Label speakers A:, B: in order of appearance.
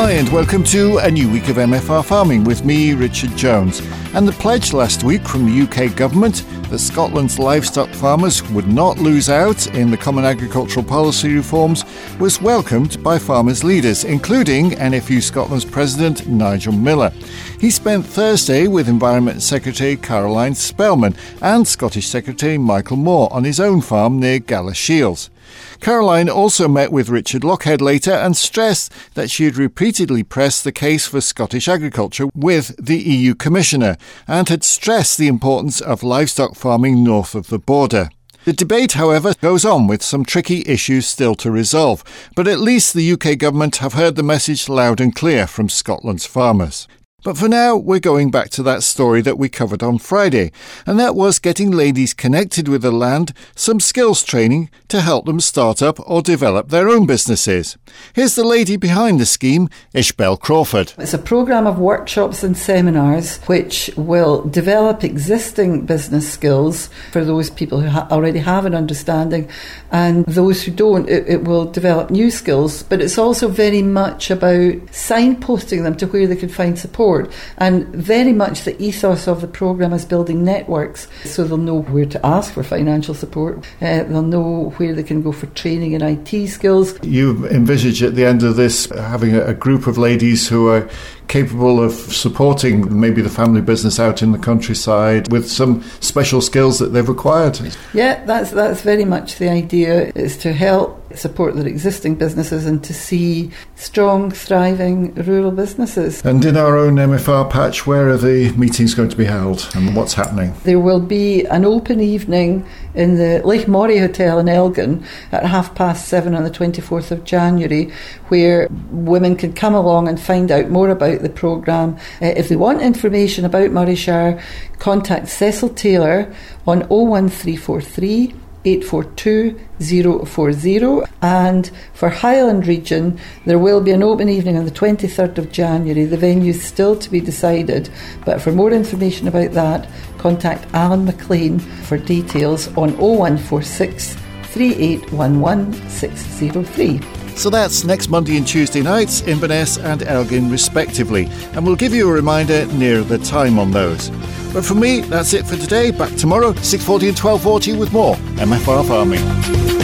A: Hi and welcome to a new week of MFR Farming with me, Richard Jones. And the pledge last week from the UK government that Scotland's livestock farmers would not lose out in the Common Agricultural Policy reforms was welcomed by farmers' leaders, including NFU Scotland's President Nigel Miller. He spent Thursday with Environment Secretary Caroline Spellman and Scottish Secretary Michael Moore on his own farm near Galashiels. Caroline also met with Richard Lochhead later and stressed that she had repeatedly pressed the case for Scottish agriculture with the EU Commissioner and had stressed the importance of livestock farming north of the border. The debate, however, goes on with some tricky issues still to resolve, but at least the UK government have heard the message loud and clear from Scotland's farmers. But for now, we're going back to that story that we covered on Friday, and that was getting ladies connected with the land some skills training to help them start up or develop their own businesses. Here's the lady behind the scheme, Ishbel Crawford.
B: It's a programme of workshops and seminars which will develop existing business skills for those people who already have an understanding, and those who don't, it will develop new skills. But it's also very much about signposting them to where they can find support. And very much the ethos of the programme is building networks, so they'll know where to ask for financial support, they'll know where they can go for training in IT skills.
A: You envisage at the end of this having a group of ladies who are capable of supporting maybe the family business out in the countryside with some special skills that they've acquired.
B: Yeah, that's very much the idea, is to help support their existing businesses and to see strong, thriving rural businesses.
A: And in our own MFR patch, where are the meetings going to be held and what's happening?
B: There will be an open evening in the Lake Moray Hotel in Elgin at 7:30 on the 24th of January, where women can come along and find out more about the programme. If they want information about Murrayshire, contact Cecil Taylor on 01343 842 040, and for Highland region there will be an open evening on the 23rd of January. The venue is still to be decided, but for more information about that, contact Alan McLean for details on 0146 3811 603.
A: So that's next Monday and Tuesday nights, Inverness and Elgin respectively, and we'll give you a reminder near the time on those. But for me, that's it for today. Back tomorrow, 6:40 and 12:40 with more MFR Farming.